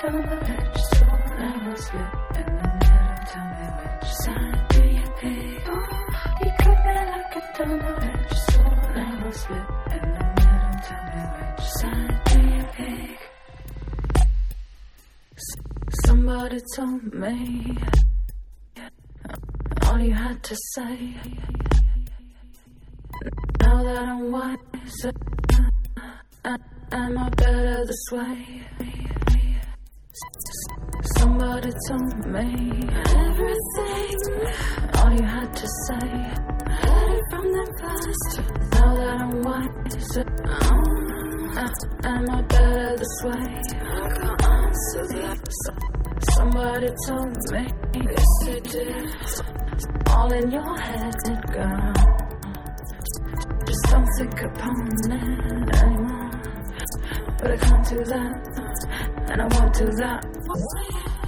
double-edged sword. Narrow slit in the middle, tell me which side do you pick? Oh, you cut me like a double-edged sword. Narrow slit in the middle, tell me which side do you pick? Somebody told me all you had to say. Now that I'm wiser, am I better this way? Somebody told me everything, all you had to say. Heard it from them first. Now that I'm wiser, am I better this way? I can't answer that. Somebody told me, yes they did. All in your head, girl. Just don't think upon it anymore. But I can't do that, and I won't do that.